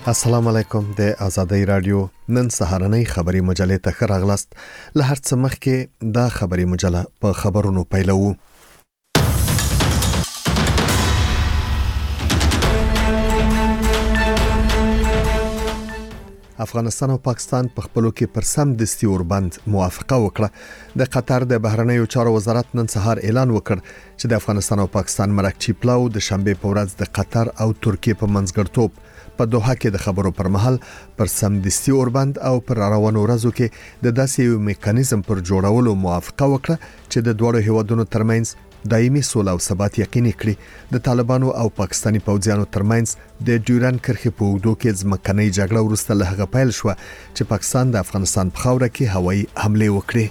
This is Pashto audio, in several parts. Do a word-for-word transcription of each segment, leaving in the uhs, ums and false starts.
السلام علیکم د آزادۍ رادیو نن سهارنۍ خبری مجلې ته راغلاست. له هر څه مخکې دا خبری مجله په خبرونو پیلوو. افغانستان او پاکستان په خپلو کې پر سم دستي اوربند موافقه وکړه. د قطر د بهرنیو چارو وزارت نن سهار اعلان وکړ چې د افغانستان او پاکستان مرکچی پلاو د شنبه په ورځ د قطر او ترکیه په منځګړتوب په دوحه کې د خبرو پر مهال پر سم دستي اوربند او پر روانو ورځو کې د داسې یو میکانیزم پر جوړولو موافقه وکړه چې د دوه هیوادونو ترمنځ دایمي سوله او ثبات یقیني کړي. د طالبانو او پاکستاني پوځیانو ترمنځ د ډیورن کرښې په اوږدو کې ځمکنۍ جګړه وروسته له هغه پیل شو چې پاکستان د افغانستان په خاوره کې هوایي حمله وکړي.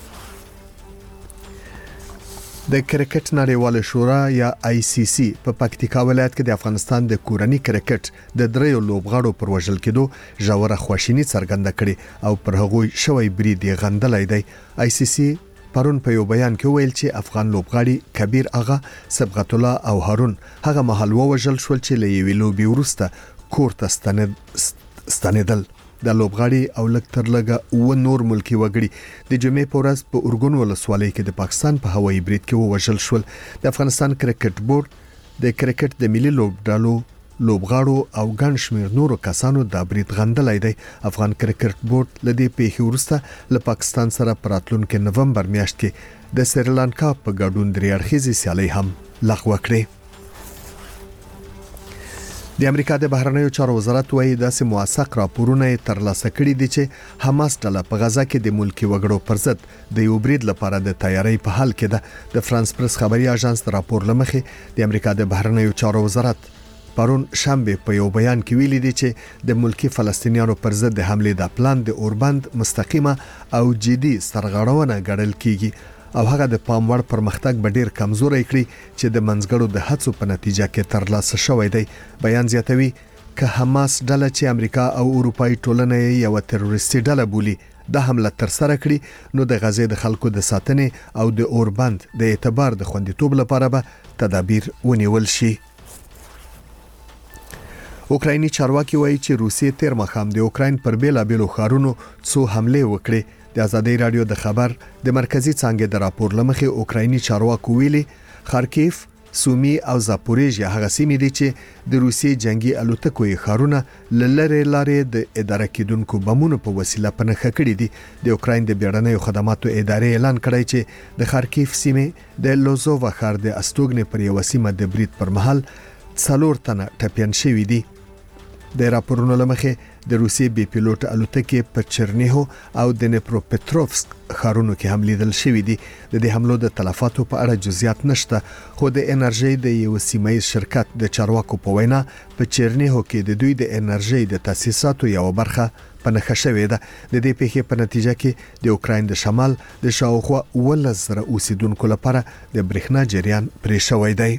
د کرکټ نړیواله شورا یا آی سی سی په پکتیکا ولایت کې د افغانستان د کورني کرکټ د دریو لوبغاړو پر وژل کېدو ژوره خواشینی څرګنده کړي او پر هغوی شوی برید غندلای دی. آی سی سی پرون په یو بیان کې ویل چې افغان لوبغاړي کبیر اغا، سبغت الله او هارون هغه مهال وژل شول چې له یوې لوبي وروسته کور ته ستنېدل. د لوبغاړي او لکتر لګه و نور ملکی وګړي د جمعې په ورځ په اورګون ولسوالۍ کې د پاکستان په هوایي برید کې وژل شول. د افغانستان کرکټ بورډ د کرکټ د ملي لوبډالو لوبغاړو او ګڼ شمېر نورو کسانو د برید غندلای دی. افغان کرکټ بورډ لدی پیښې وروسته له پاکستان سره په راتلونکي نومبر میاشت کې د سریلانکا په ګډون درې اړخیزې سیالۍ هم لغوه کړې. د امریکا د بهرنیو چارو وزارت وايي داسې موثق راپورونه ترلاسه کړي دي چې حماس ډله په غزا کې د ملکی وګړو پر ضد د یو برید لپاره د تیاری په حال کې ده. د فرانس پریس خبري اژانس راپور لمخې د امریکا د بهرنیو چارو وزارت پرون شنبه په یو بیان کې ویلي دي چې د ملکی فلسطینیانو پر ضد د حمله د پلان د اوربند مستقیمه او جدي سرغړونه ګڼل کیږي او هغه د پام وړ پرمختګ به ډیر کمزوري کړي چې د منځګړو د هڅو په نتیجه کې ترلاسه شوی دی. بیان زیاتوي که حماس ډله چې امریکا او اروپאי ټولنه یو تروریستي ډله بولي د حمله تر سره کړي نو د غزې د خلکو د ساتنې او د اوربند د اعتبار د خوندیتوب لپاره به تدابیر ونیول شي. اوکرایني چارواکي وایي چې روسیې تیر مخام د اوکراین پر بیلابیلو ښارونو څو حمله وکړي. د آزادۍ رادیو د خبر د مرکزی څانګې د راپور لمخې اوکرایني چارواکو ویلي خارکیف، سومي او زاپوریژیا هغه سیمې دي چې د روسیې جنگي الوتکو یې ښارونه للره لارې د اداره کېدونکو بمونو په وسیله پنهخه کړي دي. د اوکراین د بیړنیو خدماتو ادارې اعلان کړی چې د خارکیف سیمې د لوزووا ښار د استوګنې پر یو سیمه د برید پر مهال څلور تنه ټپیان شوي دي. د راپورونو لمخې د روسیې بي پیلوټ الوتکې په چرنیهو او د نیپروپټروفسک ښارونو کې حمله دل شوې دي. د دې حملو د تلفاتو په اړه جزئیات نشته، خو د انرژي د یو سیمایي شرکت د چارواکو په وینا په چرنیهو کې د دوی د انرژي د تاسیساتو یو برخه پنهخه شوې ده. د دې پیښې په نتیجه کې د اوکراین د شمال د شاوخوا ولس زره اوسیدونکو لپاره د برېښنا جریان پرې شوی دی.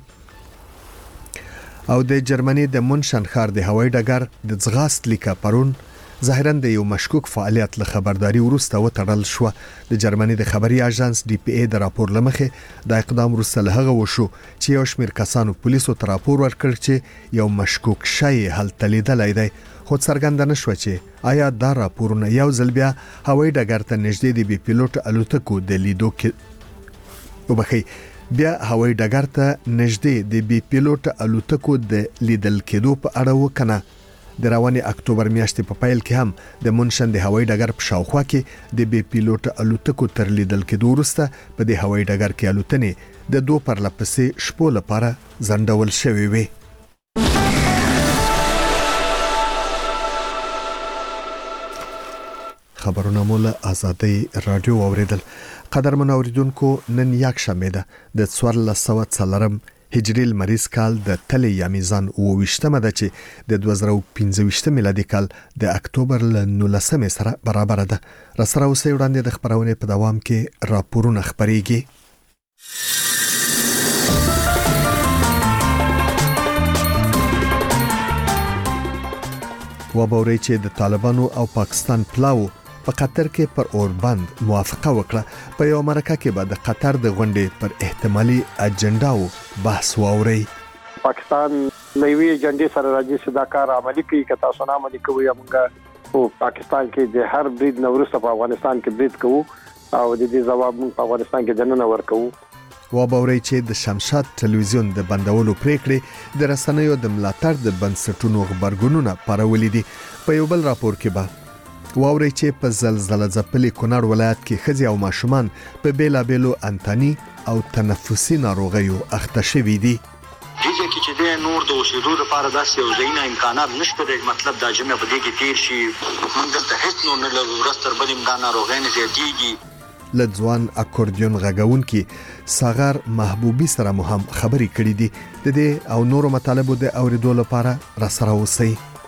او د جرمني د مونشن ښار د هوایي ډګر د ځغاست لیکه پرون ظاهراً د یو مشکوک فعالیت له خبرداري وروسته وتړل شو. د جرمني د خبري اژانس ډي پی ای د راپور لمخې د اقدام وروسته له هغه وشو چې یو شمېر کسانو پولیسو ته راپور ورکړ چې یو مشکوک شی هلته لیدلی دی، خو څرګنده نه شوه چې آیا دا راپورونه یو ځل بیا هوایي ډګر ته نږدې د بي پیلوټ الوتکو د لیدو کې وبخي بیا هوایي ډګر ته نږدې د بي پیلوټ الوتکو د لیدل کېدو په اړه وکنه. د رواني اکتوبر میاشتې په پیل کې هم د مونشن د هوایي ډګر په شاوخوا کې د بي پیلوټ الوتکو تر لیدل کېدو وروسته په د هوایي ډګر کې الوتنې د دوه پرلپسې شپو لپاره ځنډول شوې وي. خبرونه مول آزادۍ رادیو اوریدل. قدرمن اوریدونکو، نن یک شنبه ده د څوارلس سوه څلورم هجري لمریز کال د تلې یا میزان اوویشتمه ده چې د دوه زره پنځه ویشت میلادي کال د اکتوبر له نولسمې سره برابر ده. را سره اوسئ، وړاندې د خبرونې په دوام کې راپورونه خپریږي. وبوري چې د طالبانو او پاکستان پلاو په قطر کې پر اوربند موافقه وکړه. په یو مرکه کې به د قطر د غونډې پر احتمالي اجنډاو بحث واوري. پاکستان لوی جنډي سره راځي چې دا کار عملی کوي که تاسو نه عملی کوي موږ په پاکستان کې د هر برید نورسته په افغانستان کې برید کوو او د دې جواب موږ په افغانستان کې دننه ورکوو. و باوري چې د شمشاد ټلویزیون د بندولو پریکړې د رسنیو د ملاتړ د بنسټونو خبرګونونه پارولې دي. په یو بل راپور کې به واوري چې په زلزلہ ځپلي کونړ ولایت کې ښځې او ماشومان په بیلابېلو انتاني او تنفسي ناروغیو اخته شوي دي. دیږي کې چې د نور د اوسېدو لپاره داسې یو ځای نه امکانات نشته دی. مطلب دا جمع په دې کې تیر شي موږ دلته هیڅ نور نه لرو. ورځ تر بلې دا ناروغۍ نه زیاتېږي. له ځوان اکوردیون غږونکي ساغر محبوبي سره مو هم خبرې کړې دي. د دې او نورو مطالبو د اوریدو لپاره را سره اوسئ.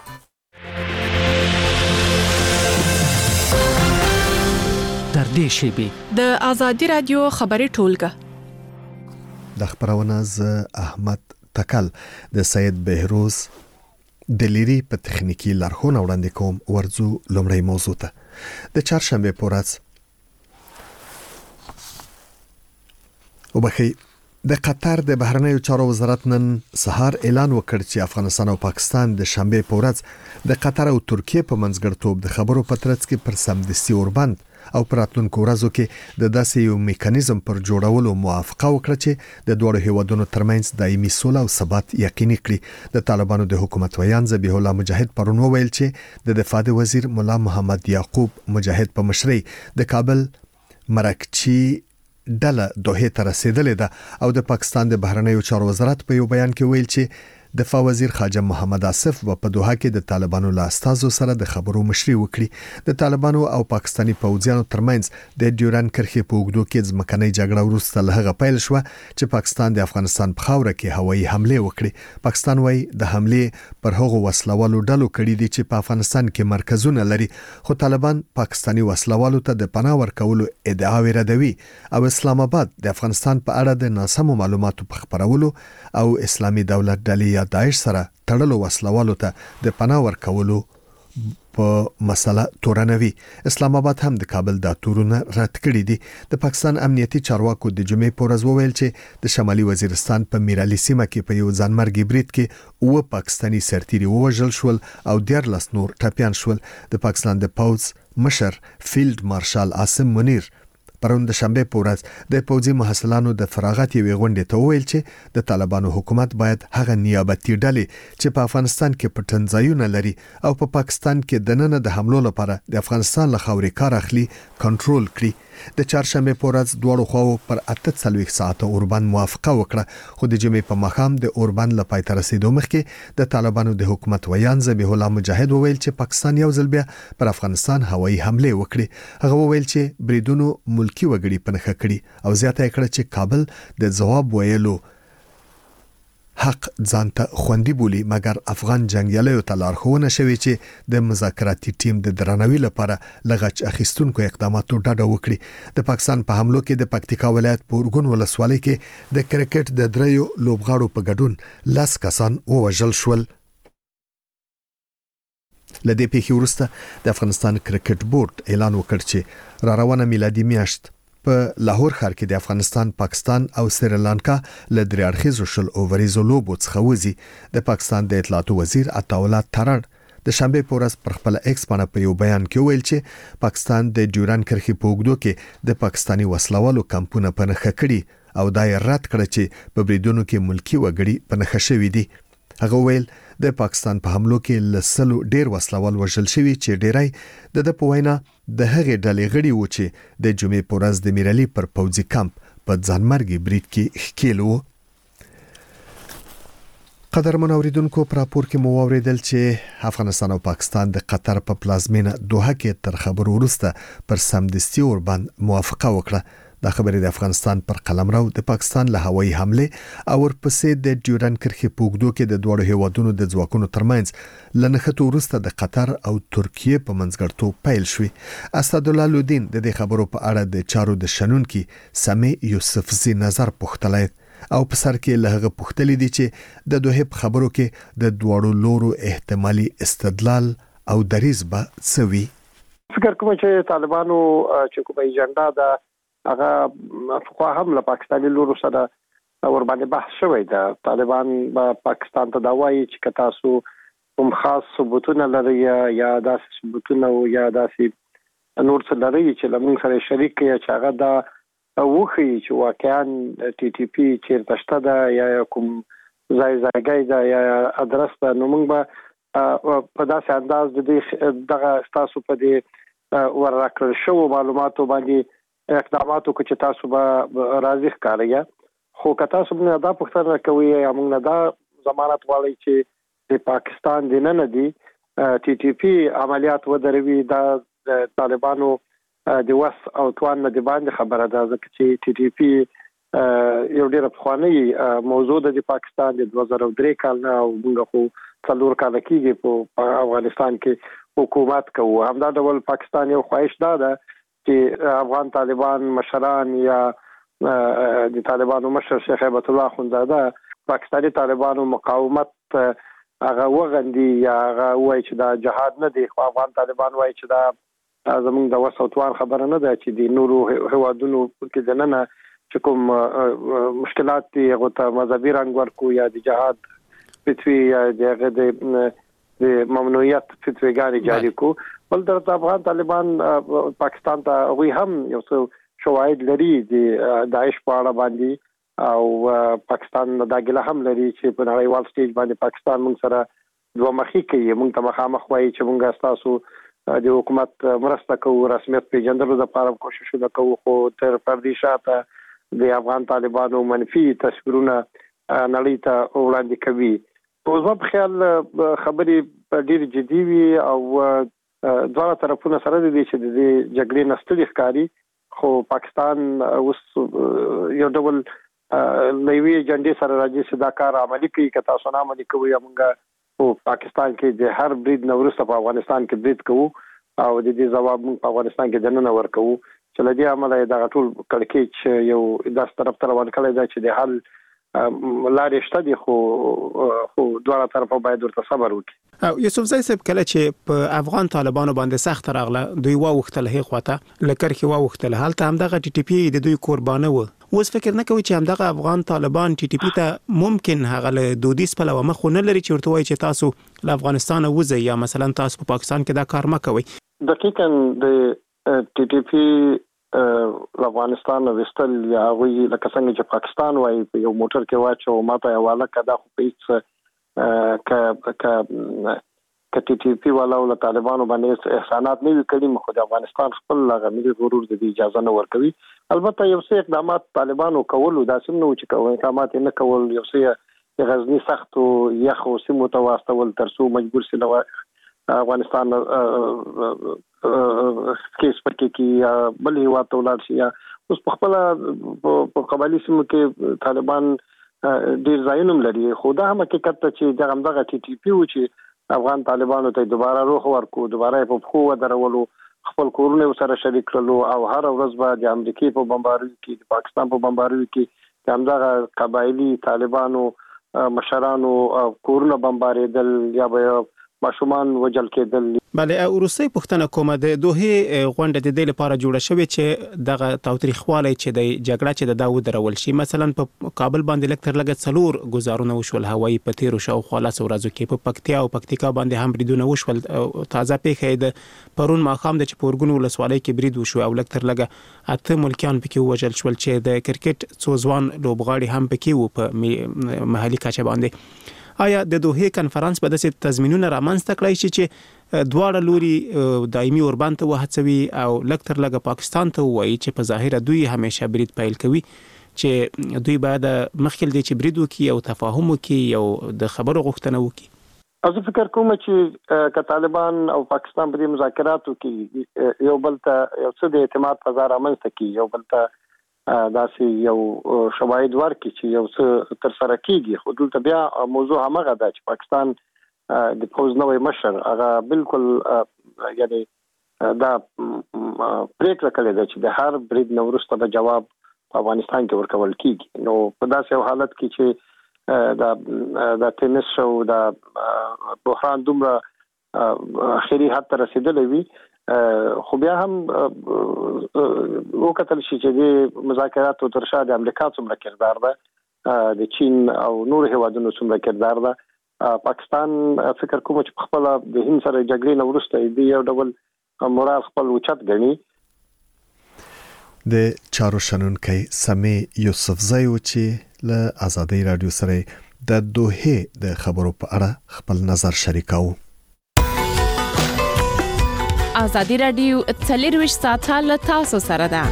تر دې شیبې د آزادي رادیو خبري ټولګه د خبرونه ز احمد تکل د سید بهروز د لیری په تخنیکی لارښوونه وړاندې کوم. ورځو لومړی موضوع ته د چهارشنبه په ورځ وبخي د قطر د بهرنیو چارو وزارت نن سهار اعلان وکړ چې افغانستان او پاکستان د شنبه په ورځ د قطر او ترکیه په منځګړیتوب د خبرو په ترڅ کې پر سمدستي اوربند او پراتلونکو ورځو کې د داسې یو میکانیزم پر جوړولو موافقه وکړه چې د دوه هیوادونو ترمنځ دایمي سوله او ثبات یقیني کړي. د طالبانو د حکومت ویان ذبیح الله مجاهد پرون ویل چې د دفاع وزیر مولا محمد یعقوب مجاهد په مشرۍ د کابل مرکچی ډله دوه ته رسیدلې ده او د پاکستان د بهرنیو چارو وزارت په یو بیان کې ویل چې دفاع وزیر خواجه محمد آصف په دوحه کې د طالبانو له استازو سره د خبرو مشري وکړي. د طالبانو او پاکستاني پوځیانو ترمنځ د ډیورن کرښې په اوږدو کې ځمکنۍ جګړه وروسته له هغه پیل شو چې پاکستان د افغانستان په خاوره کې هوایي حمله وکړي. پاکستان وايي د حمله پر هغو وسلوالو ډلو کړي دي چې په افغانستان کې مرکزونه لري، خو طالبان پاکستاني وسلوالو ته د پناه ورکولو ادعا ردوي او اسلام آباد د افغانستان په اړه د ناسمو معلوماتو په خپرولو او اسلامي دولت ډلې داعش سره تړلو وسلوالو ته د پناه ورکولو په مسله تورنوي. اسلام آباد هم د کابل د تورونه رد کړی دي. د پاکستان امنیتي چارواکو د جمعې په ورځ وویل چې د شمالي وزیرستان په میرعلي سیمه کې په یو ځانمرګي برید کې اوه پاکستاني سرتیري ووژل شول او دیارلس نور ټپیان شول. د پاکستان د پوځ مشر فیلډ مارشال عاصم منیر پرون د شنبه په ورځ د پوځي محصلانو د فراغت یوې غونډې ته ویل چې د طالبانو حکومت باید هغه نیابتي ډلې چې په افغانستان کې پټنځایونه لري او په پا پاکستان کې د نن د حملو لپاره د افغانستان له خاورې کار اخلي کنټرول کړي. د چهارشنبه په ورځ دواړو خواو پر اته څلوېښت ساعته اوربند موافقه وکړه، خو د جمعې په ماښام د اوربند له پای ته رسیدو مخکې د طالبانو د حکومت ویان ذبیح الله مجاهد وویل چې پاکستان یو ځل بیا پر افغانستان هوایي حمله وکړي. هغه وویل چې بریدونو ملکی وګړي پنهخه کړي او زیاته کړه چې کابل د جواب ویلو حق ځانته خوندي بولی، مګر افغان جنگیالیو ته لارښوونه شوې چې د مذاکراتي ټیم د درناوي لپاره لغچ اخیستونکو اقداماتو ډډه وکړي. د پاکستان په حملو کې د پکتیکا ولایت په اورګون ولسوالۍ کې د کرکټ د دریو لوبغاړو په ګډون لس کسان ووژل شول. لدې پیښې وروسته د افغانستان کرکټ بورډ اعلان وکړ چې را روانه میلادي میاشت په لاهور ښار کې د افغانستان، پاکستان او سریلانکا له درې اړخیزو شل اووریزو لوبو څخه وځي. د پاکستان د اطلاعاتو وزیر عطاالله ترړ د شنبه په ورځ پر خپل ایکس باندې په یو بیان کې ویل چې پاکستان د ډیورن کرښې په اوږدو کې د پاکستاني وسلوالو کمپونه پنهخه کړي او دا یې رد کړ چې په بریدونو کې ملکی وګړي پنهخه شوي دي. هغه ویل د پاکستان په حملو کې لسلو ډیر وسلوال وژل شوي چې ډیرای د د په وینا د هغې ډلې غړي و چې د جمعې په ورځ د میرعلي پر پوځي کمپ په ځانمرګي برید کې ښکېل وو. قدرمن اوریدونکو، پر راپور کې مو اوریدل چې افغانستان او پاکستان د قطر په پلازمینه دوحه کې تر خبرو وروسته پر سمدستي اوربند موافقه وکړه. دا خبرې د افغانستان پر قلمرو د پاکستان له هوایي حمله او ورپسې د ډیورن کرښې په اوږدو کې د دوه هیوادونو د ځواکونو ترمنځ لنښتو وروسته د قطر او ترکیه په منځګړیتوب پیل شوی. اسدالله لودین د دې خبرو په اړه د چارو د شنونکي سمي یوسفزي نظر پوښتلی او په سر کې له هغه پوښتلې دي چې د دوه په خبرو کې د دوړو لورو احتمالي استدلال او دریز به څوي. فکر کوم چې طالبانو چې کومه ایجنډا ده هغه فقها هم له پاکستاني لورو سره ور باندې بحث شوی دی. طالبان په پاکستان ته دا وایي چې تاسو کوم خاص ثبوتونه لري یا داسې ثبوتونه او یا داسې نور څه لري چې لمن سره شریک یا چې هغه دا وخی چې واقعا ټي ټي پی چیرته شته دا یا کوم ځای ځایګی دا یا ادرس دا نو موږ به په داسې انداز د دې دغه تاسو په دې ور راکړل شو معلوماتو باندې اقداماتو کو چې تاسو به راځي ښکاریا. خو که تاسو موږ دا پوښتنه کوي یا موږ دا ضمانت غواړي چې د پاکستان د نن دی ټي ټي پی عملیات ودروي دا طالبانو د وس او توان نه دی باندې خبره ده ځکه چې ټي ټي پی یو ډېر افغاني موضوع د پاکستان د دوه زره درې کال نه او موږ خو څلور کال کېږي په افغانستان کې حکومت کوو. همدا ډول پاکستان یو خواهش ده چې افغان طالبان مشران یا د طالبانو مشر شیخ هیبت الله اخوندزاده پاکستاني طالبانو مقاومت هغه وغندي یا هغه وایي چې دا جهاد نه دی، خو افغان طالبان وایي چې دا زموږ د وس او توان خبره نه ده چې د نورو هیوادونو کې دننه چې کوم مشکلات دي هغه ته مذهبي رنګ ورکو یا د جهاد فتوی یا دغه د ممنوعیت فتویګانې جاری کو. بل درته افغان طالبان پاکستان ته وی هم یو څه شواهد لري د داعش په اړه باندې او پاکستان دا ګله هم لري چې په نړیوال سټیج باندې پاکستان موږ سره دوه مخی کوي. موږ ته مخامخ وایي چې موږ تاسو د حکومت مرسته کوو، رسمیت پیژندلو لپاره کوششونه کوو، خو تر پردي شاته د افغان طالبانو منفي تصویرونه نړۍ ته وړاندې کوي. په زما په خیال خبرې په ډېر جدي وي او دواړه طرفونه سره دي چې د جګړې نستړي ښکاري، خو پاکستان اوس یو ډول لوی جنډې سره راځي چې دا کار عملي کوي. که تاسو نه عملي کوئ موږ په پاکستان کې د هر برید نه وروسته په افغانستان کې برید کوو او د دې ځواب موږ په افغانستان کې دننه ورکوو چې له دې امله دا ټول کړکېچ یو داس طرف ته روان کړی دی چې د حل لارې شته دي، خو خو دواړه طرفه باید ورته صبر وکړي. یوسفزی صاحب کله چې په افغان طالبانو باندې سخت راغله دوی واوښتل هي خواته لکر کې واوښتل هلته همدغه ټي ټي پی د دوی قربانه و. اوس فکر نه کوي چې همدغه افغان طالبان ټي ټي پی ته ممکن هغه له دودیز په لور مخ نه لري چې ورته وایي چې تاسو له افغانستان وځئ یا مثلا تاسو په پاکستان کې دا کار مه کوئ. دقیقاً د ټي ټي پی افغانستان وستل یا وی لکه څنګه چې پاکستان وایي په یو موټر کې واچو ماته حواله کړه خو په هیڅ ک ک ک ټي ټي پی والا او طالبانو باندې احسانات نه وکړي، مخ د افغانستان خپل لغه ملي غرور د اجازه نه ورکوي. البته یو څه اقدامات طالبانو کول دا سم نو چې کوي اقدامات نه کول یو څه غزنی سخت او یخ او سیمو ته واستول ترڅو مجبور سي افغانستان کیس پکې کې بل هیوا ته ولاړ شي. اوس په خپل په قبایلی سیمو کې طالبان ډیر ځایونه لري، خو دا هم حقیقت ته چې دغه دغه ټي ټي پی و چې افغان طالبانو ته دوباره روح ورکو، دوباره په خو درولو، خپل کورونه سره شریک کړلو او هر ورځ به د امریکای په بمباري کې د پاکستان په بمباري کې د همدغه قبایلی طالبانو مشرانو کورونه بمباري دل یا به ماشومان وجل کېدل. بله روسي پښتنه کومه د دوه غونډه د دې لپاره جوړه شوې چې دغه تاوتریخوالی چې د جګړه چې د داوود درول شي، مثلا په کابل باندې لکتر لګت څلور گزارونه وشول هوایي په تیرو شو خلاص ورځو کې په پکتیا او پکتیکا باندې هم بریدونه وشول. تازه پیښه د پرون ماخام د چپورګون ولسوالۍ کې برید وشو او لکتر لګه اته ملکیان پکې وژل شول چې د کرکټ څوځوان لوبغاړي هم پکې وو په محلي کچه باندې. آیا د دوه کانفرنس په داسې تضمینونه رامنځته کړی شي چې دواړه لوري دایمي اوربند ته وهڅوي او لکتر لګه پاکستان ته وایي چې په ظاهر دوی همیشه برید پیل کوي چې دوی باید مخکې دې چې برید وکړي او تفاهم وکړي او د خبرو غوښتنه وکړي؟ زه فکر کوم چې که طالبان او پاکستان په دې مذاکراتو کې یو بل ته یو څه د اعتماد فضا رامنځته کړي، یو بل ته داسې یو شواهد ورکړي چې یو څه تر سره کېږي، خو دلته بیا موضوع همغه ده چې پاکستان د پوز نوې مشر هغه بالکل یعنی دا پریکړه کړې ده چې د هر برید نه وروسته به جواب په افغانستان کې ورکول کېږي. نو په داسې یو حالت کې چې دا د ټینس شو دا بحران دومره اخري حد ته رسیدلی وي، خو بیا هم وکتل شي چې د مذاکراتو تر شا د امریکا څومره کردار ده د چین او نور هیوادونو څومره کردار ده. پاکستان فکر کوم چې خپل د هند سره جګړې نه وروسته د یو ډول مورال خپل اوچت غني. د چارو شنونکي سمي یوسفزئی و چې له آزادۍ رادیو سره د دوه د خبرو په اړه خپل نظر شریکاو. آزادۍ رادیو څلور ساعته له تاسو سره ده.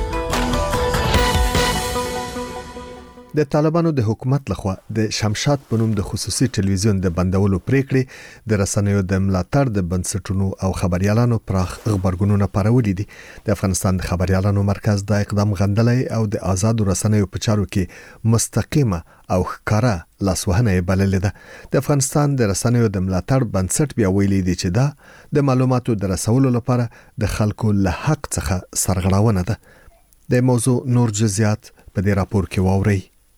د طالبانو د حکومت لخوا د شمشاد په نوم د خصوصي ټلویزیون د بندولو پریکړې د رسنیو د ملاتړ د بنسټونو او خبريالانو پراخ خبرګونونه پارولې دي. د افغانستان د خبريالانو مرکز د اقدام غندلې او د آزاد رسنیو په چارو کې مستقیمه او ښکارا لاسوهنه بللې ده. د افغانستان د رسنیو د ملاتړ بنسټ بیا ویلي دی چې دا د معلوماتو د رسولو لپاره د خلکو له حق څخه سرغړونه ده. د موضوع نور جزئیات په دې راپور کې واورئ.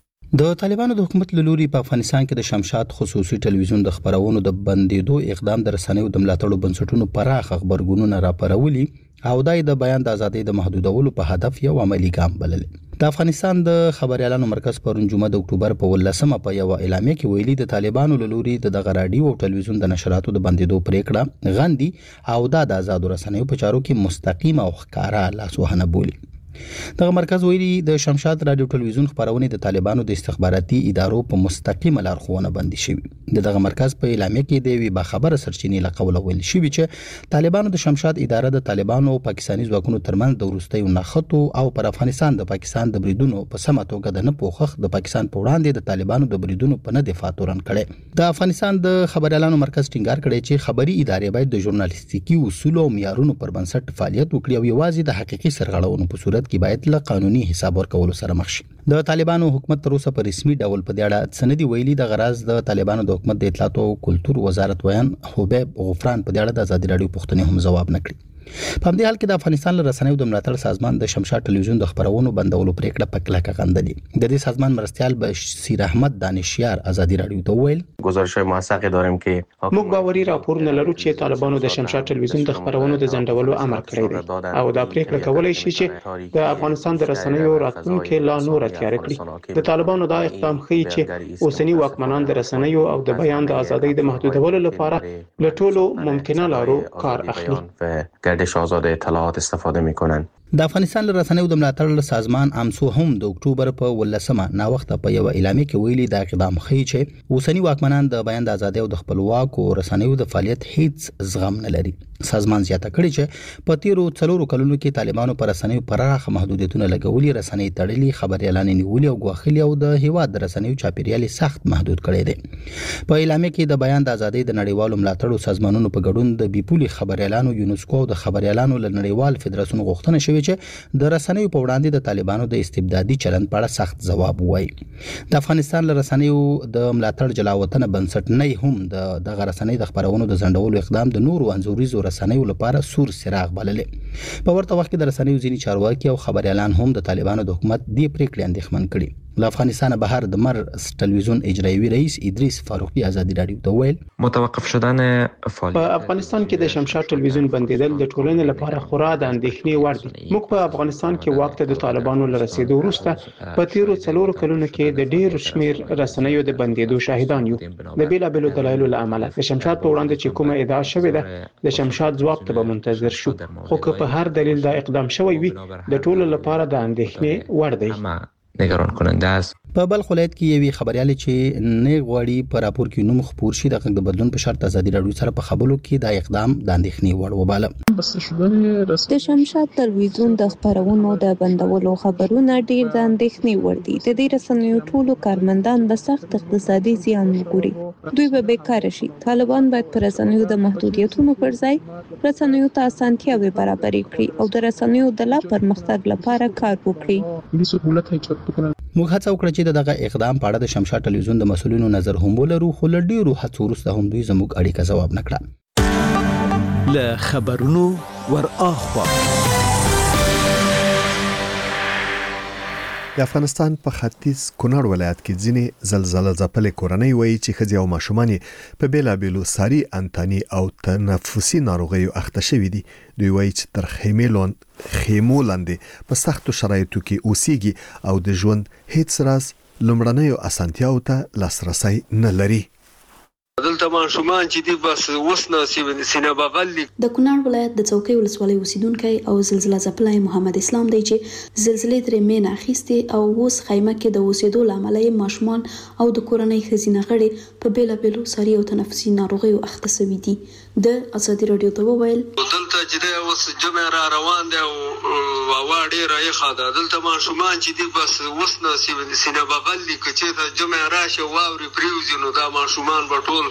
د طالبانو د حکومت لوري په افغانستان کې د شمشاد خصوصي ټلویزیون د خبرونو د بندیدو اقدام د رسنیو د ملاتړو بنسټونو پراخ خبرګونونه راپارولي او د بیان د ازادۍ د محدودولو په هدف یو عملی ګام بلل. د افغانستان د خبريالانو مرکز پرون جمعه د اکتوبر په ولسمه په یو اعلامیه کې ویلي د طالبانو لوري د دغه رادیو او ټلویزیون د نشراتو د بندیدو پریکړه غندي او د آزاد رسنیو په چارو کې مستقیم او ښکارا لاسوهنه بولي. دغه مرکز ویلي د شمشاد رادیو ټلویزیون خبرونه د طالبانو د استخباراتي ادارو په مستقیمه لارښوونه باندې شوی. دغه مرکز په اعلامیه کې د وی باخبره سرچینې لقول ویل شوی چې طالبانو د شمشاد اداره د طالبانو او پاکستاني ځواکونو ترمنځ د وروستیو نښتو او پر افغانستان د پاکستان د بریدونو په سمه توګه د نه پوښښ د پاکستان په وړاندې د طالبانو د بریدونو په نه دفاع تورن کړي. د افغانستان د خبريالانو مرکز ټینګار کړي چې خبري ادارې باید د ژورنالیستیکي اصول او معیارونو پر بنسټ فعالیت وکړي او یوازې د حقيقي سرغړونو په صورت کې باید له قانوني حساب ورکولو سره مخ شي. د طالبانو حکومت تر اوسه په رسمي ډول په دې اړه سندي ویلي د غرض د طالبانو د حکومت د اطلاعات او کلتور وزارت ویان حبیب غفران په دې اړه د آزادۍ رادیو پوښتنې هم ځواب نکړي. په همدې حال کې د افغانستان له رسنیو د ملاتړ سازمان د شمشاد ټلویزیون د خبرونو بندولو پریکړه په کلکه غندلې. د دې سازمان مرستيال بشیر احمد دانشیار آزادۍ رادیو ته ویل گزارش‌های موثق داریم که موږ باوري راپورونه لرو چې طالبانو د شمشاد ټلویزیون د خبرونو د ځنډولو امر کړی دی او دا پریکړه کولای شي چې د افغانستان د رسنیو راتلونکي لا نور تیار کړي. د طالبانو دا اقدام ښيي چې اوسنی واکمنان د رسنیو او د بیان د ازادۍ د محدودولو لپاره له ټولو ممکنه لارو کار اخلي. گردش آزاد اطلاعات استفاده می‌کنند. د افغانستان له رسنیو د ملاتړ سازمان امسو هم د اکتوبر په ولسمه نا وخت په یو اعلامیه کې ویلي د اقدام ښيي چې اوسنی واکمنان د بیان د ازادۍ او د خپلواک او رسنیو د فعالیت هیڅ زغم نه لري. سازمان زیاته کړي چې په تیرو څلورو کلونو کې طالبانو پر رسنیو پراخ محدودیتونه لګولي، رسنۍ تړلي، خبريالان نیولي او غوښلي او د هیواد د رسنیو چاپیریال سخت محدود کړي دي. په اعلامیه کې د بیان د ازادۍ د نړیوالو ملاتړو سازمانونو په ګډون د بیپولي خبريالانو یونسکو او د خبريالانو له نړیوال فدراسیون غوښتنه شوې چې د رسنیو په وړاندې د طالبانو د استبدادي چلند په اړه سخت ځواب وایي. د افغانستان له رسنیو د ملاتړ جلاوطن بنسټ نه هم د دغه رسنۍ د خبرونو د ځنډولو اقدام د نورو انزوريزو رسنیو لپاره سور سراغ بللې. په ورته وخت کې د رسنیو ځینی چارواکي او خبريالان هم د طالبانو د حکومت دی پریکړې اندېښمن کړي. له افغانستان بهر د مر ټلویزیون اجرایوي رئیس ادریس فاروقي آزادۍ رادیو ته ویل متوقف شدن فعالیت په افغانستان کې د شمشاد ټلویزیون بندیدل د ټولنې لپاره خورا د اندېښنې وړ دي. موږ په افغانستان کې وخت د طالبانو له رسیدو وروسته په تیرو څلورو کلونو کې د ډېر شمیر رسنیو د بندیدو شاهدان یو. د بیلابېلو دلایلو له امله د شمشاد په وړاندې چې کومه ادعا شوې ده د شمشاد ځواب ته به منتظر شو، خو که په هر دلیل دا اقدام شوی وي د ټولو لپاره د اندېښنې وړ دی. نگران کننده است. په بل ولایت کې یوې خبريالې چې نه غواړي په راپور کې نوم خبر شي د غږ د بدلون په شرط آزادۍ رادیو سره په خبرو کې دا اقدام د اندېښنې وړ وباله. د شمشاد ټلویزیون د خبرونو د بندولو خبرونه ډیر د اندېښنې وړ دي. د دې رسنیو ټولو کارمندان د سخت اقتصادي زیان وګوري. دوی به بیکاره شي. طالبان باید پر رسنیو د محدودیتونو پر ځای رسنیو ته اسانتیاوې برابرې کړي او د رسنیو د لا پرمختګ لپاره کار وکړي. موږ هڅه وکړه چې دغه اقدام په اړه د شمشاد ټلویزیون د مسولینو نظر هم ولرو، خو له ډیرو هڅو وروسته هم دوی زموږ اړیکه ځواب نکړه. له خبرونو ور اخوا د افغانستان په ختیځ کونړ ولایت کې ځینې زلزلہ ځپلې کورنۍ وایي چې ښځې او ماشومان په بیلابېلو ساري انتاني او تنفسي ناروغیو اخته شوي دي. دوی وایي چې تر خیمو لاندې په سختو شرایطو کې اوسېږي او د ژوند هیڅ راز لومړنیو اسانتیاو ته لاسرسي نه لري. دلته ماشومان چې دی بس وسنه سینه بغل د کونړ ولایت د څوکۍ ولسوالۍ اوسیدونکي او زلزلہ ځپلی محمد اسلام دی چې زلزلې ترې مین اخیستې او اوس خیمه کې د اوسېدو له امله یې ماشومان او د کورنۍ ښځینه غړي په بېلابېلو ساري او تنفسي ناروغیو اخته سوي دي. د ازادي راډیو ته وویل دلته چې دی اوس جمع را روان دی او هوا ډېره یخه ده. دلته ماشومان چې دی بس وسنه سینه بغل کې چې د جمع راشه واوري پریوزي نو دا ماشومان به ټول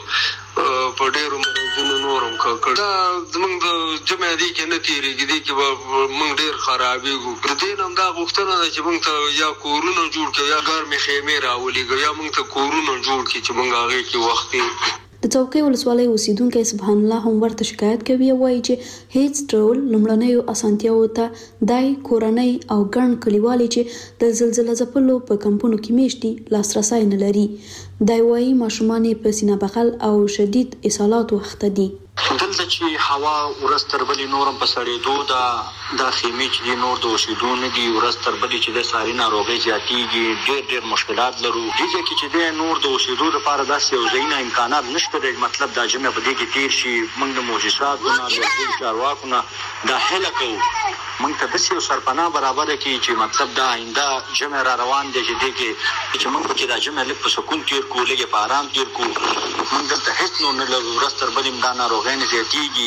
په ډېرو مرضونو نورم کړ. دا زمونږ د جمع دی کې نه تېرېږي، دی کې به موږ ډېر خرابېږو. پر دې نه همدا غوښتنه ده چې موږ ته یا کورونه جوړ کړو یا ګرمې خیمې راولېږو یا موږ ته کورونه جوړ کړي چې موږ هغې کې وخت تېر. د څوکۍ ولسوالۍ اوسیدونکي سبحان الله هم ورته شکایت کوي او وایي چې هیڅ ډول لومړنیو اسانتیاو ته دای کورنۍ او ګڼ کلیوالي چې د زلزلې ځپلو په کمپونو کې میشتي لاسرسي نه لري. دای وایي ماشومان په سینه بغل او شدید اسهالاتو اخته دي. دلته چې هوا ورځ تر بلې نورم په سړېدو ده، دا خیمې چې دي نور د اوسېدو نه دي، ورځ تر بلې چې د ساري ناروغۍ زیاتېږي، ډېر ډېر مشکلات لرو. دې ځای کې چې دی نور د اوسېدو لپاره داسې یو ځایونه امکانات نشته دی، مطلب دا جمع په دې کې تېر شي. موږ د معجزاتو نه د چارواکو نه دا هیله کوو موږ ته داسې یو سرپناه برابره کړي چې مطلب دا آینده جمع را روان دی چې دې کې چې موږ پکې دا جمع لږ په سکون تېر کړو، لږ په آرام تېر کړو. موږ دلته هېڅ نور نه لرو، ورځ تر بلې دا ناروغۍ زیاتېږي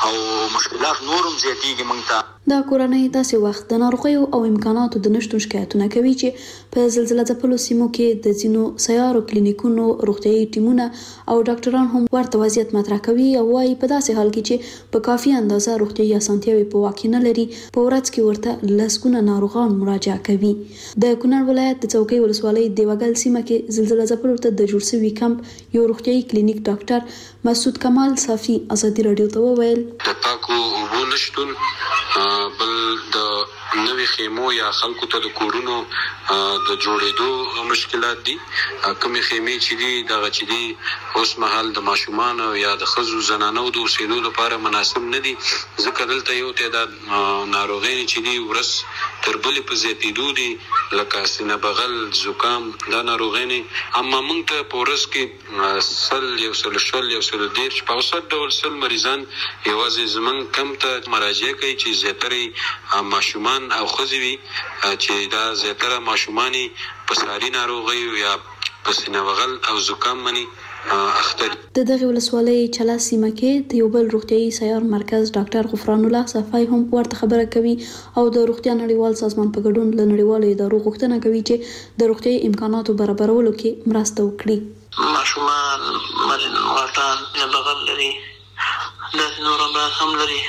او مشکلات نورم زیاتېږي موږ ته. دا کورنۍ داسې وخت د ناروغیو او امکاناتو د نشتون شکایتونه کوي چې په زلزلہ ځپلو سیمو کې د ځینو سیارو کلینیکونو روغتیايي ټیمونه او ډاکټران هم ورته وضعیت مطرح کوي او وايي په داسې حال کې چې په کافي اندازه روغتیايي اسانتیاوې په واک کې نه لري، په ورځ کې ورته لسګونه ناروغان مراجعه کوي. د کونړ ولایت د څوکۍ ولسوالۍ دیوګل سیمه کې زلزلہ ځپلو ته د جوړ شوي کمپ یو روغتیايي کلینیک ډاکټر مسعود کمال صافي ازادي راډیو ته وویل د پاکو اوبو نشتون، بل د نوې خیمو یا خلکو ته د کورونو د جوړېدو مشکلات دي. کومې خیمې چې دي دغه چې دي اوس مهال د ماشومان یا د ښځو زنانو د اوسېدو لپاره مناسب نه دي، ځکه دلته یو تعداد ناروغۍ چې دي ورځ تر بلې په زیاتېدو دي، لکه سینه بغل، زکام، دا ناروغۍ. اما موږ ته په ورځ کې سل یو سل شل یو سل دېرش په اوسط ډول سل مریضان یوازې زموږ کمپ ته مراجعه کوي چې زیاتره ماشومان او ښځې وي، چې دا زیاتره ماشومان په ساري ناروغیو یا په سینه بغل او زکام باندې اخته دي. د دغه ولسوالۍ چلا سیمه کې د یو بل روغتیايي سیار مرکز ډاکټر غفران الله صفای هم ورته خبره کوي او د روغتیا نړیوال سازمان په ګډون له نړیوالو ادارو غوښتنه کوي چې د روغتیايي امکاناتو برابرولو کې مرسته وکړي. ماشومان مرین واټان نه بغل لري، داسې نور امراض هم لري.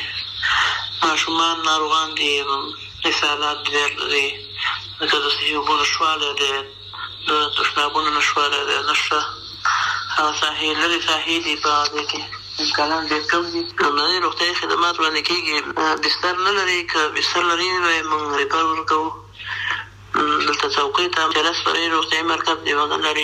ماشومان ناروغان دي، اسهالات ډېر لري، لکه د صحي اوبو نشتوالی دی، د تشنابونو نشتوالی دی، نشته هغه ساحې لرې ساحې دي، په هغې کې امکانات ډېر کم دي. لومړني روغتیايي خدمات وړاندې کېږي، بستر نه لري، که بستر لري نو یې موږ ریفر ورکوو. دلته څوکۍ ته چلس فرعي روغتیايي مرکز دیوګل لري،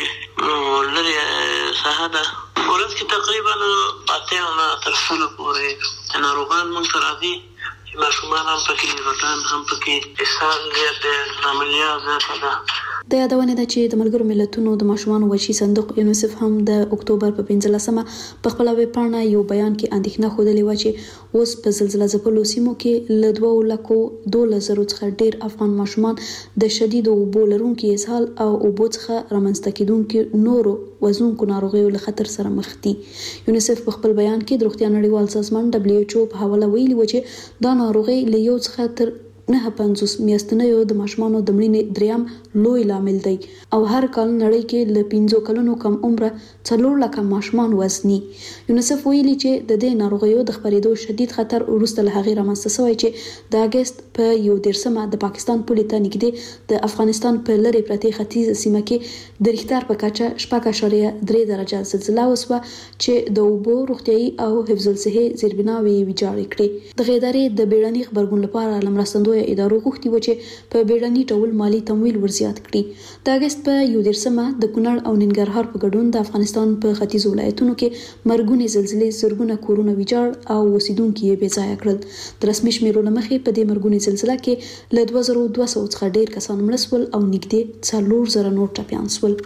لرې ساحه ده. ورځ کې تقریبا اتیا نه تر سلو پورې ناروغان موږ ته راځي، چې ماشومان هم پکې، غټان هم پکې، اسهال زیات دی، عملیات زیاته ده. د یادونه ده چې د ملګرو ملتونو د ماشومانو وحشي صندوق یونیسف هم د اکتوبر په پنځلسمه په خپل ویبپاڼه یو بیان کې اندېښنه ښودلې وه چې اوس په زلزلہ ځپلو سیمو کې له دوه لکو دولس زرو څخه ډېر افغان ماشومان د شدید اوبو لرونکي اسهال او اوبو څخه رامنځته کېدونکو نورو وژونکو ناروغیو له خطر سره مخ دي. یونیسف په خپل بیان کې د روغتیا نړیوال سازمان دبلیو ایچ او په حواله ویلي و چې دا ناروغي له یو څخه تر نه پنځوس میاشتنیو د ماشومانو د مړینې دریم لوی لامل دی او هر کال نړۍ کې له پنځو کلونو کم عمره څلور لکه ماشومان وزني. یونیسف ویلي چې د دې ناروغیو د خپرېدو شدید خطر وروسته له هغې رامنځته شوی چې د اګست په یو دېرشمه د پاکستان پولې ته نږدې د افغانستان په لرې پرتې ختیځه سیمه کې د ریختار په کچه شپږ اعشاریه درې درجه زلزله وسوه چې د اوبو، روغتیايي او حفظ الصحې زیربناوې یې ویجاړې کړې. دغې ادارې د بیړني غبرګون لپاره له مرستندویه لوی ادارو غوښتي و چې په بیړني ډول مالی تمویل ورزیات کړي. د اگست په یو دیرشمه د کونړ او ننګرهار په ګډون د افغانستان په ختیځو ولایتونو کې مرګونې زلزلې زرګونه کورونه ویجاړ او اوسیدونکي یې بې ځایه کړل. د رسمي شمیرو له مخې په دې مرګونې زلزله کې له دوه زره دوه سوه څخه ډیر کسان مړه شول او نږدې څلور زره نور ټپیان شول.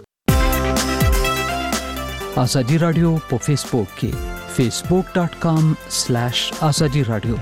ازادي رادیو په فیسبوک کې فیسبوک ډاٹ کام سلیش ازادي رادیو.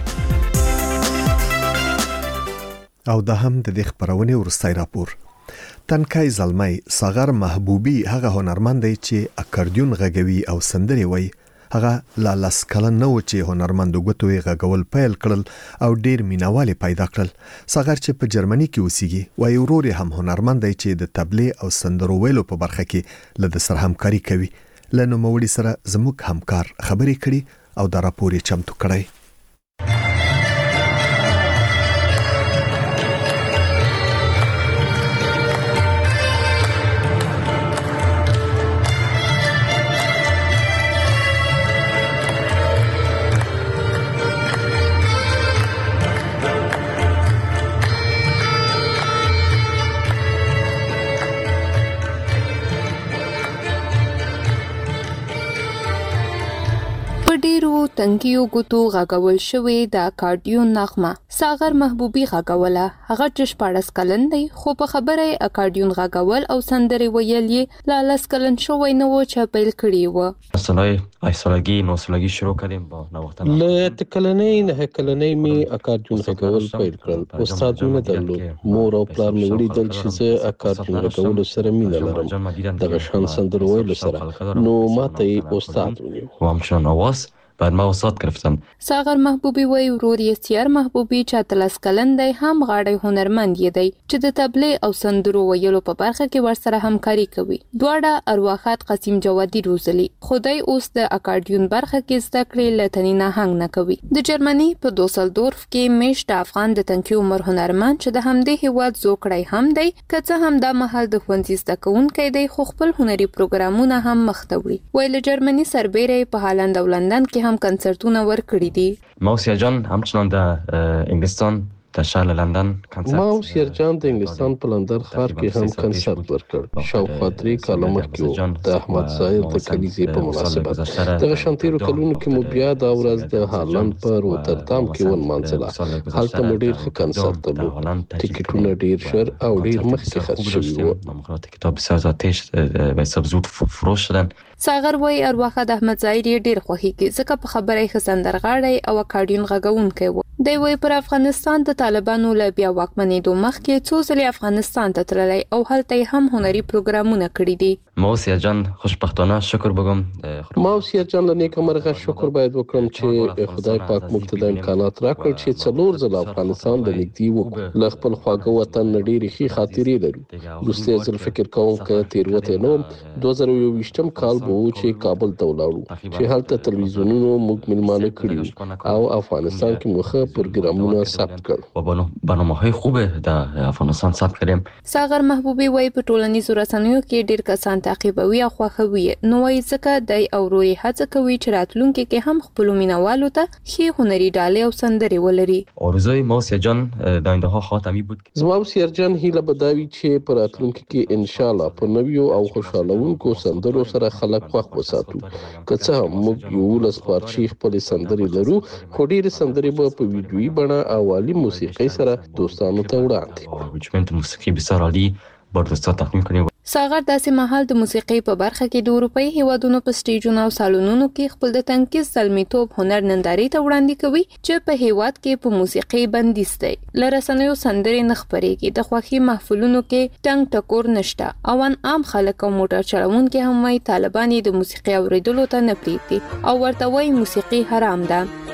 او د هم د دې خبرونه ورستای راپور. تنکای زلمای صغر محبوبي هغه هنرمند دی چې اکاردیون غږوي او سندري وایي. هغه لا لاس کلن نو چې هنرمند وګتوي غږول پیل کړل او ډیر مینواله پیدا کړل. صغر چې په جرمني کې اوسېږي وایي ورور هم هنرمند دی چې د تبلیغ او سندرو ویلو په برخه کې له سره همکاري کوي. لنو موړي سره زموږ همکار خبرې کړي او دا راپور یې چمتو کړی. تنکیو ګوتو غاګول شوی د اکاردیون نغمه صغر محبوبي غاګوله. هغه چې شپاړس کلن دی خو په خبره اکاردیون غاګول او سندري ویل یې لا لاس کلن شوی نه و چې پیل کړی و. سالای ایسالګي نو سالګي شروع کړم با نوښتنه له تکلنې نه کلنې می اکاردیون غاګول پیل کړل. استادونه درلود. مور او پلار مې ولیدل چې زه اکاردیون غاګول سره مینه لرم. د شان سندرو ویل سره نو ماته استاد ونیو. وامشان اواز بعد ما وسط گرفتم. صغر محبوبي وای ورور یې سیار محبوبي چې اتلس کلن دی هم غاړی هنرمند دی چې د تبلیغ او سندرو ویلو په برخه کې ورسره همکاري کوي. دواړه ارواحات قاسم جوادي روزلي. خدای اوس د اکاردیون برخه کې زده کړې لتنی نه هنګ نه کوي. د جرمني په دوسلدورف کې میشت افغان د تنکي عمر هنرمند چې د همدې هیواد زوکړی هم دی کڅه هم د محل د ښوونځي زده کوونکی دی خو خپل هنري پروګرامونه هم مختوي. ویل جرمني سربېره په هالند او لندن کې هم کنسرتونه ورکړي دي. موسیا جان همچنان د انګلستان د شهر لندن کنسرت. موسیا جان د انګلستان په لندن ښار کې هم کنسرت ورکړ. شاوخوا درې کاله مخکې د احمد ظاهر د کلیزې په مناسبت. د شانتیرو کلونو کې مو بیا د ورځ د هالند په روتردام کې ونمانځله. هلته مو ډیر ښه کنسرت درلود. ټیکټونه ډیر شر او ډیر مخکې خرڅ شوي وو. کتاب بسیار زیاتش به حساب زود فروش شدن. صغر وای ارواحه د احمد ظاهر ډیر خوښیږي ځکه په خبره یې سندرغاړی او اکاردیون غږونکی و. دی وای پر افغانستان د طالبانو له بیا واکمنېدو مخکې څو ځلې افغانستان ته تللی او هلته هم هنري پروګرامونه کړي دي. موسیا جان خوشبختانه شکر بگم. موسیا جان له نیکه مرغه شکر باید وکړم چې خدای پاک موږ ته د امکانات راکړ چې څلور ځله افغانستان د نږدې وکړو. له خپل خواږه وطن نه ډېرې ښې خاطرې لرو. وروستی ځل فکر کوم که تېروتی نه وم دوه زره یوویشتم کال و چې کابل ته ولاړو چې هلته تلویزیونونو موږ میلمانه کړي او افغانستان کې مو ښه پروګرامونه ثبت کړل. برنامه‌های خوب د افغانستان ثبت کړم. صغر محبوبي وای په ټولنیزو رسنیو کې ډیر کسان تعقیبوي او خوښوي. نو وای ځکه دای او وروري هڅه کوي چې راتلونکي کې هم خپل مینوالو ته ښې هنري ډالۍ او سندرې ولري. آرزوی موسیا جان د آینده ها خاتمی بود. زما موسیا جان هیله بداوي چې په راتلونکي کې ان شاء الله په نویو او خوشالونکو سندرو سره خلک خوښ وساتو. که څه هم موږ یو لس پارچې خپلې سندرې لرو خو ډېرې سندرې به په ویډیویي بڼه او عالي موسیقۍ سره دوستانو ته وړاندې کوو. موسیقي بسیار عالی بر دوستان تقدیم کړي. صغر داسې مهال د موسیقۍ په برخه کې د اروپאי هیوادونو په سټیجونو او سالونونو کې خپل د تنکیز زلمیتوب هنر نندارې ته وړاندې کوي چې په هیواد کې په موسیقۍ بندیز دی. له رسنیو سندرې نه خپرېږي. د خوښۍ محفلونو کې ټنګ ټکور نشته. او عام خلک او موټر چلوونکي هم وايي طالبان د موسیقۍ اوریدلو ته نه پریږدي او ورته وايي موسیقي حرام ده.